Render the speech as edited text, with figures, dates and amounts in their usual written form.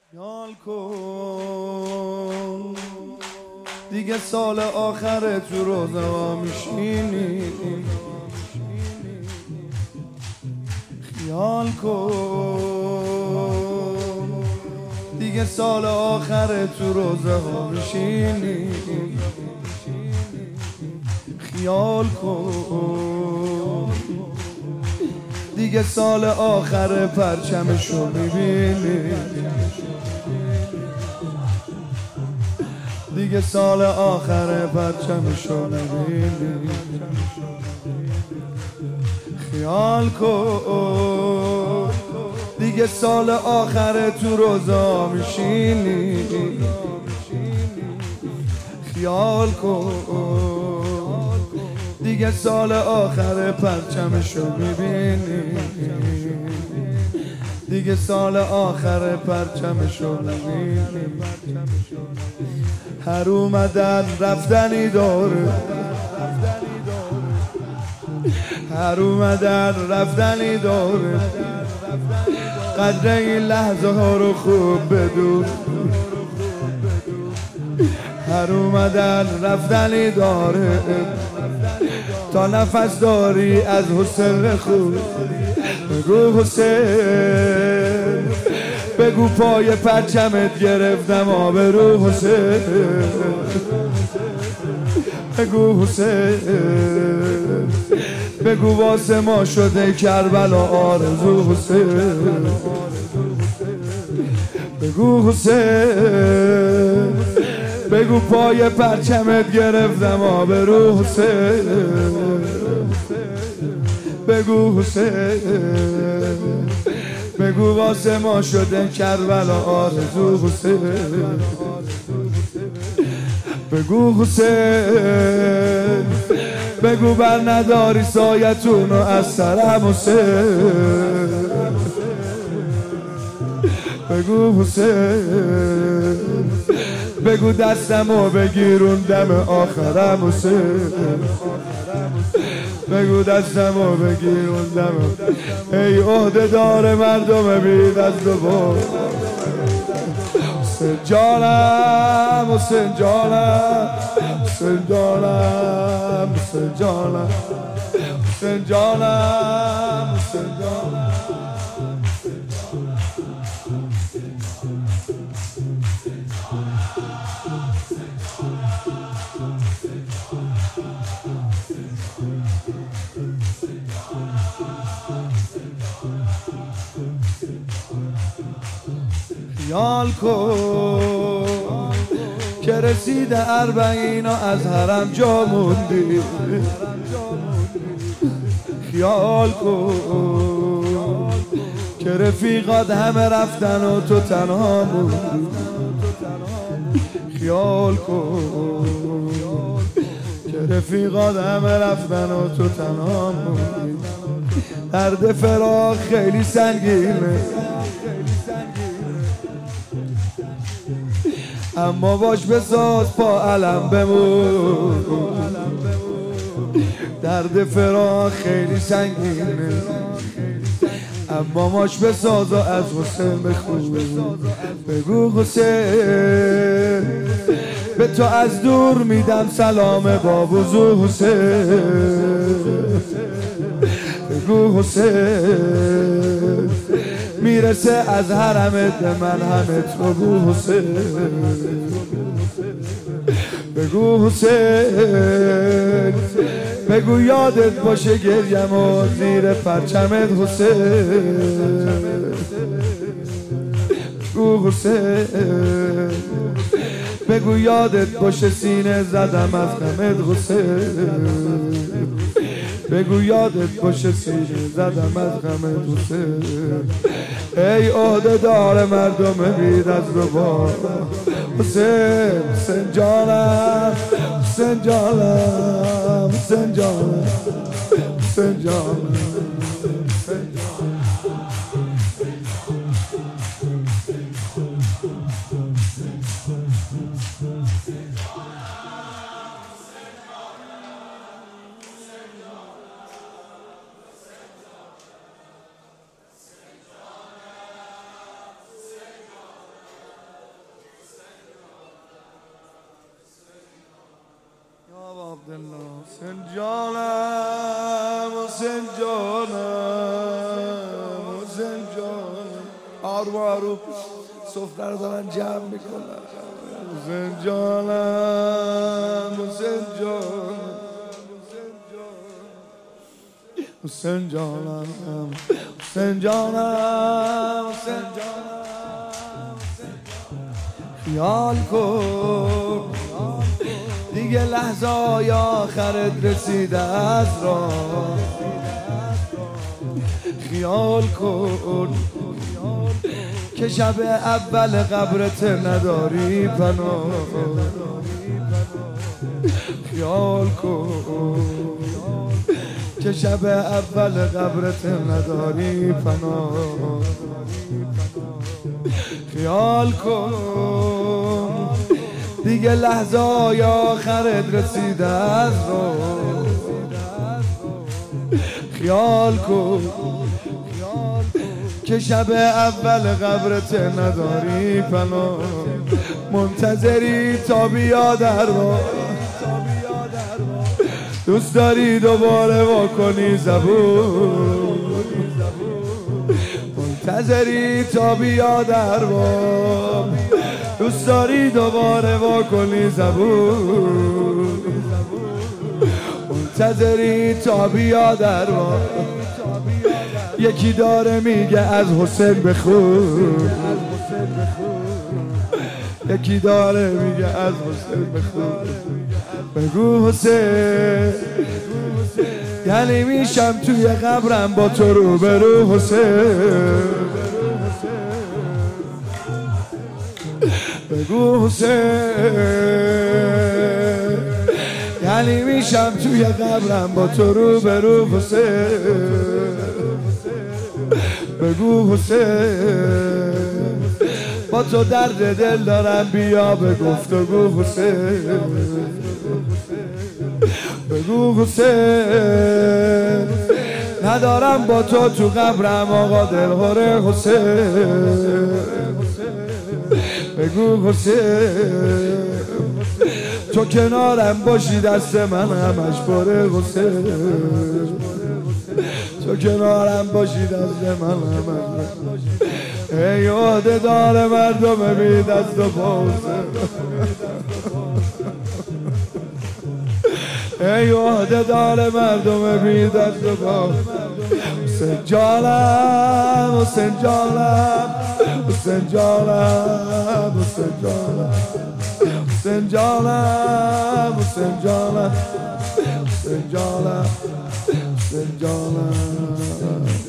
خیال کن دیگه سال آخر تو روزه ها میشینی. خیال کن دیگه سال آخر تو روزه ها میشینی. خیال کن دیگه سال آخر پرچمشو میبینی. دیگه سال آخر پرچمشو میبینی. خیال کن دیگه سال آخر تو روزا میشینی. خیال کن دیگه سال آخر پرچمشو میبینی. دیگه سال آخر پرچمشو میبینی. هر اومدن رفتنی داره، هر اومدن رفتنی داره. قدر این لحظه ها رو خوب بدون. هر اومدن رفتنی داره. تا نفس داری از حسن خوب بگو حسین، بگو پای پرچمت گرفتم آبرو حسین. بگو حسین، بگو واسه ما شده کربلا آرزو حسین. بگو حسین، بگو پای پرچمت گرفتم آبرو حسین. بگو حسین، بگو واسه ما شده کربلا آرزو حسین. بگو حسین، بگو بر نداری سایتونو از سرم حسین. بگو حسین، بگو دستمو بگیرون دم آخرم حسین. بگو دستمو بگیرون دم. ای عهده دار مردم بی دست و پا، حسین جانم حسین جانم حسین جانم حسین جانم حسین جانم حسین جانم. خیال کن که رسیده اربعین و از حرم جا موندی. خیال کن که رفیقات همه رفتن و تو تنها موندی. خیال کن که رفیقات همه رفتن و تو تنها موندی. درد فراق خیلی سنگینه اما باش بساز پا علم بمون. درد فراق خیلی سنگینه اما باش بساز و از حسین بخون. بگو حسین، به تو از دور میدم سلام با وضو حسین. بگو حسین، میرسه از حرمت به من همت. بگو حسین، بگو حسین، بگو یادت باشه گریم و زیر پرچمت حسین. بگو حسین، بگو یادت باشه سینه زدم از غمت حسین. بگو یادت باشه سینه زدم از غمت حسین. ای عهده دار مردم بی دست و پا، حسین حسین جانم حسین جانم حسین جانم حسین جانم. دلم حسین جانم حسین جانم حسین جانم آروم آروم سفره رو دارن جمع میکنن حسین جانم حسین جانم حسین جانم حسین جانم حسین جانم خیال کن دیگه لحظه های آخرت رسیده از راه خیال کن که شب اول قبرت نداری پناه خیال کن که شب اول قبرت نداری پناه خیال کن دیگه لحظه های آخرت رسیده از رو خیال کن که شب اول قبرت نداری پناه منتظری تا بیا در راه دوست داری دوباره واکنی زبون منتظری تا بیا در بام دوست داری دوباره واکنی زبون منتظری تا بیا در بام یکی داره میگه از حسین بخون یکی داره میگه از حسین بخون بگو حسین یعنی میشم توی قبرم با تو روبرو حسین بگو حسین یعنی میشم توی قبرم با تو روبرو حسین بگو حسین با تو درد دل دارم بیا به گفتگو حسین بگو حسین ندارم با تو قبرم آقا دلهوره حسین بگو حسین تو کنارم باشی دست من همش پره حسین تو کنارم باشی دست من همش ای عهده دار مردم بی دست و پا ای عهده دار مردم بی دست و پا حسین جانم حسین جانم حسین جانم حسین جانم حسین جانم حسین جانم حسین جانم حسین جانم